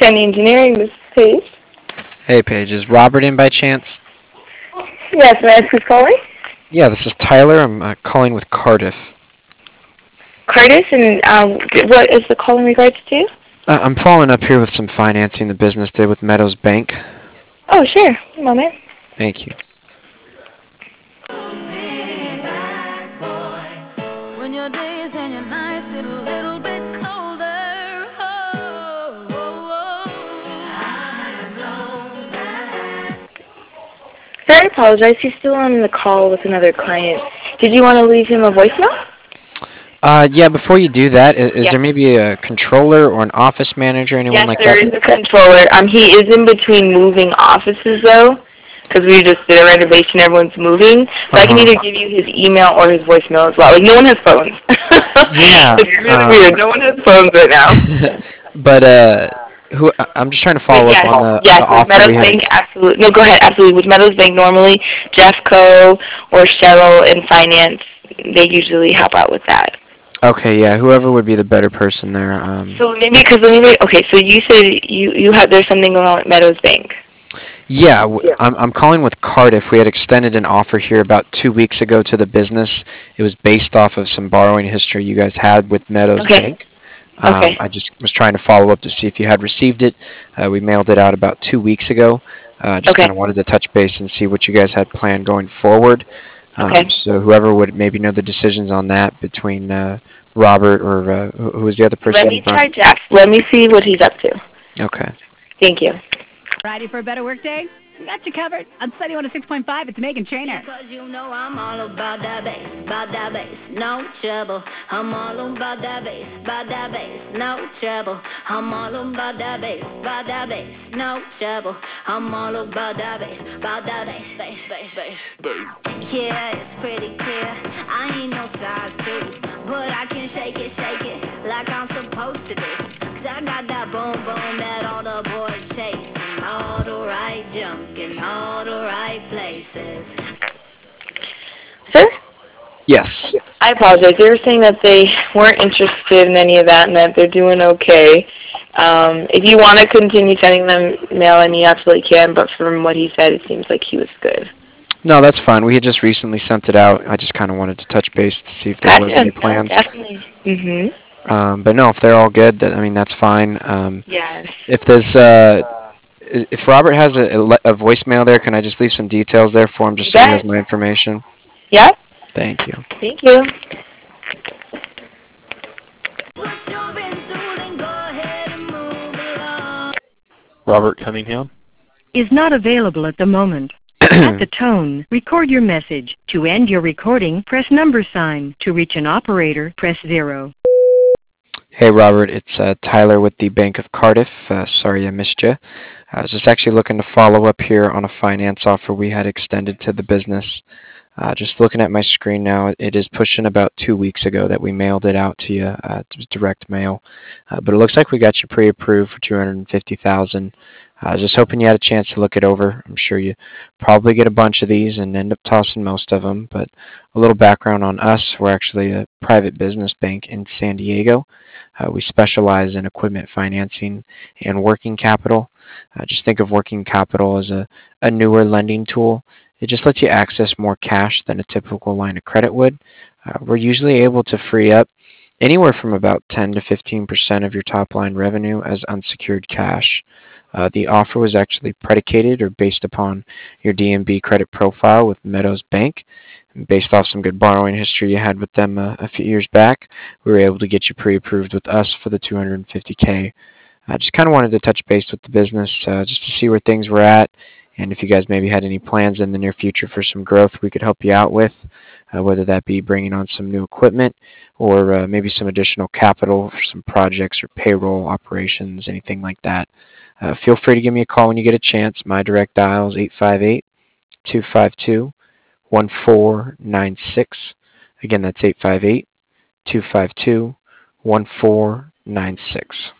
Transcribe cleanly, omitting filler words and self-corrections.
County Engineering. This is Paige. Hey, Paige. Is Robert in by chance? Yes, may I ask who's calling? Yeah, this is Tyler. I'm calling with Cardiff. Curtis, and what is the call in regards to? I'm following up here with some financing the business did with Meadows Bank. Oh, sure. One moment. Thank you. When your days and your nights get a little bit colder. Sir, I apologize. He's still on the call with another client. Did you want to leave him a voicemail? Yeah, before you do that, is Yes. there maybe a controller or an office manager, anyone Yes, like there that? is a controller. He is in between moving offices, though, because we just did a renovation. Everyone's moving. So I can either give you his email or his voicemail as well. Like, no one has phones. Yeah. It's really weird. No one has phones right now. But I'm just trying to follow up on the Yes, with offer we Meadows had. Bank, absolutely. No, go ahead, absolutely. With Meadows Bank, normally Jeffco or Cheryl in finance, they usually help out with that. Okay, yeah, whoever would be the better person there. So maybe, okay, so you said you had, there's something going on with Meadows Bank. Yeah, I'm calling with Cardiff. We had extended an offer here about 2 weeks ago to the business. It was based off of some borrowing history you guys had with Meadows Bank. I just was trying to follow up to see if you had received it. We mailed it out about 2 weeks ago. Just kind of wanted to touch base and see what you guys had planned going forward. So whoever would maybe know the decisions on that between Robert or who was the other person? Let me try Jeff. Let me see what he's up to. Okay. Thank you. Ready for a better work day? We got you covered. On Sunny 106.5, it's Megan Trainor. Because you know I'm all about that bass, no trouble. I'm all about that bass, no trouble. I'm all about that bass, no trouble. I'm all about that bass, bass. Yeah, it's pretty clear. I ain't no size 2, but I can shake it like I'm supposed to do. 'Cause I got that boom that all the boys chase. All the right junk in all the right places. Sir? Yes. I apologize. They were saying that they weren't interested in any of that and that they're doing okay. If you want to continue sending them mail, and you absolutely can, but from what he said, it seems like he was good. No, that's fine. We had just recently sent it out. I just kind of wanted to touch base to see if there was any plans. Definitely. But no, if they're all good, that's fine. Yes. If Robert has a voicemail there, can I just leave some details there for him just so he has my information? Yeah. Thank you. Thank you. Robert Cunningham is not available at the moment. At the tone, record your message. To end your recording, press #sign. To reach an operator, press 0. Hey, Robert. It's Tyler with the Bank of Cardiff. Sorry I missed you. I was just actually looking to follow up here on a finance offer we had extended to the business. Just looking at my screen now, it is pushing about 2 weeks ago that we mailed it out to you. It was direct mail. But it looks like we got you pre-approved for $250,000. I was just hoping you had a chance to look it over. I'm sure you probably get a bunch of these and end up tossing most of them. But a little background on us. We're actually a private business bank in San Diego. We specialize in equipment financing and working capital. Just think of working capital as a newer lending tool. It just lets you access more cash than a typical line of credit would. We're usually able to free up anywhere from about 10 to 15% of your top line revenue as unsecured cash. The offer was actually predicated or based upon your DNB credit profile with Meadows Bank. Based off some good borrowing history you had with them a few years back, we were able to get you pre-approved with us for the $250K. I just kind of wanted to touch base with the business just to see where things were at, and if you guys maybe had any plans in the near future for some growth we could help you out with, whether that be bringing on some new equipment or maybe some additional capital for some projects or payroll operations, anything like that. Feel free to give me a call when you get a chance. My direct dial is 858-252-1496. Again, that's 858-252-1496.